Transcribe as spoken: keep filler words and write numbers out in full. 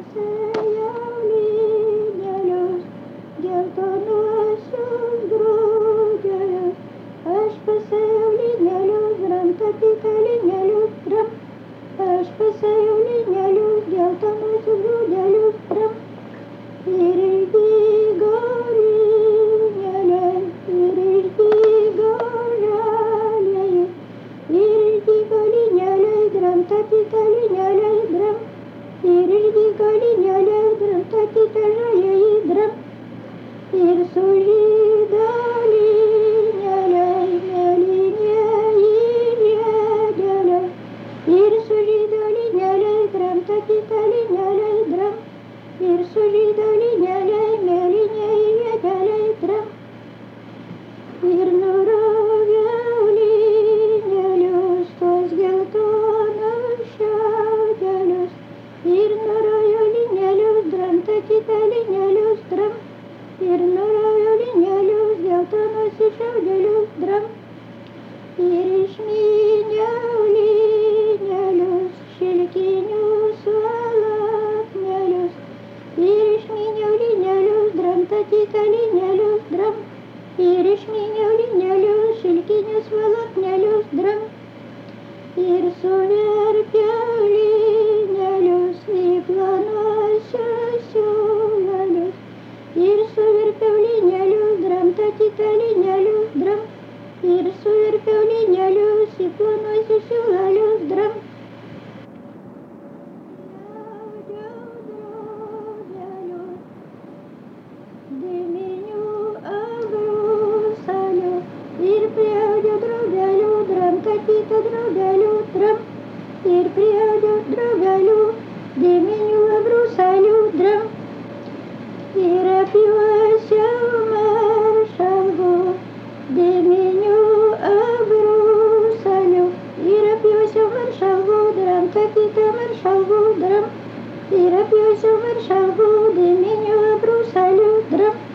pasėjau lynelius, geltonuosius grūdelius. Aš pasėjau lynelius, dram tapyta lynelius, dram. Aš pasėjau lynelius, geltonuosius grūdelius, dram. Ir išdygo lyneliai, ir išdygo žalieji, ir išdygo lyneliai, dram tapyta lyneliai, dram. Ir išdygo lyneliai, dram tapyta žalieji, dram. Ir sužydo lyneliai, mėlynieji žiedeliai. Ir sužydo lyneliai, dram tapyta lyneliai, dram. Ir sužydo lyneliai, mėlynieji žiedeliai, dram. Ir nuroviau lynelius, tuos geltonus šiaudelius. Ir nuroviau lynelius, dram tapyta lynelius, dram. Ir nuroviau lynelius, geltonuosius šiaudelius, dram. Ir išmyniau lynelius, šilkinius valaknelius. Ir išmyniau lynelius, dram tapyta lynelius, dram. Ir išmyniau lynelius, šilkinius valaknelius, dram. Ir suverpiau lynelius į planuosius siūlelius. Ir suverpiau lynelius, dram tapyta lynelius, dram. Ir suverpiau lynelius į planuosius siūlelius, dram. Ir priaudžiau drobelių, dram tapyta drobelių, dram. Ir priaudžiau drobelių, dėminių abrūsalių, dram. Ir apjuosiau maršalvų, dėminių abrūsalių. Ir apjuosiau maršalvų, dram tapyta maršalvų, dram. Ir apjuosiau maršalvų, dėminių abrūsalių, dram.